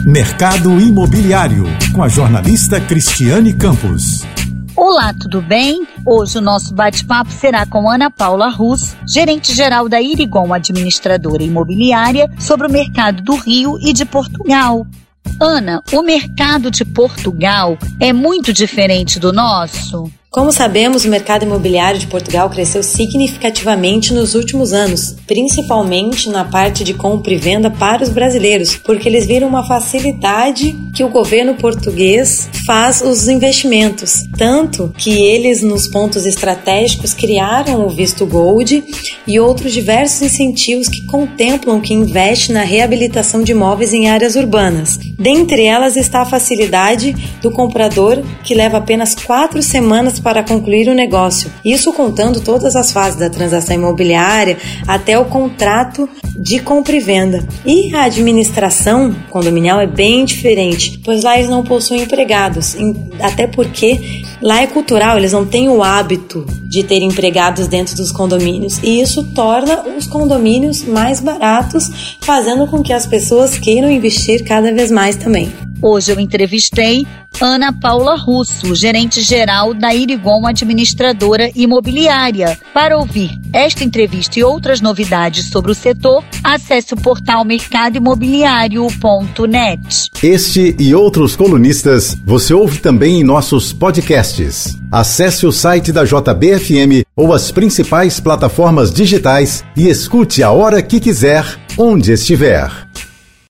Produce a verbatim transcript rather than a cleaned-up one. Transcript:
Mercado Imobiliário, com a jornalista Cristiane Campos. Olá, tudo bem? Hoje o nosso bate-papo será com Ana Paula Russo, gerente-geral da Irigon Administradora Imobiliária, sobre o mercado do Rio e de Portugal. Ana, o mercado de Portugal é muito diferente do nosso? Como sabemos, o mercado imobiliário de Portugal cresceu significativamente nos últimos anos, principalmente na parte de compra e venda para os brasileiros, porque eles viram uma facilidade que o governo português faz os investimentos. Tanto que eles, nos pontos estratégicos, criaram o Visto Gold e outros diversos incentivos que contemplam quem investe na reabilitação de imóveis em áreas urbanas. Dentre elas está a facilidade do comprador, que leva apenas quatro semanas para concluir o negócio, isso contando todas as fases da transação imobiliária até o contrato de compra e venda. E a administração condominial é bem diferente, pois lá eles não possuem empregados, até porque lá é cultural, eles não têm o hábito de ter empregados dentro dos condomínios, e isso torna os condomínios mais baratos, fazendo com que as pessoas queiram investir cada vez mais também. Hoje eu entrevistei Ana Paula Russo, gerente-geral da Irigon Administradora Imobiliária. Para ouvir esta entrevista e outras novidades sobre o setor, acesse o portal mercado imobiliário ponto net. Este e outros colunistas você ouve também em nossos podcasts. Acesse o site da J B F M ou as principais plataformas digitais e escute a hora que quiser, onde estiver.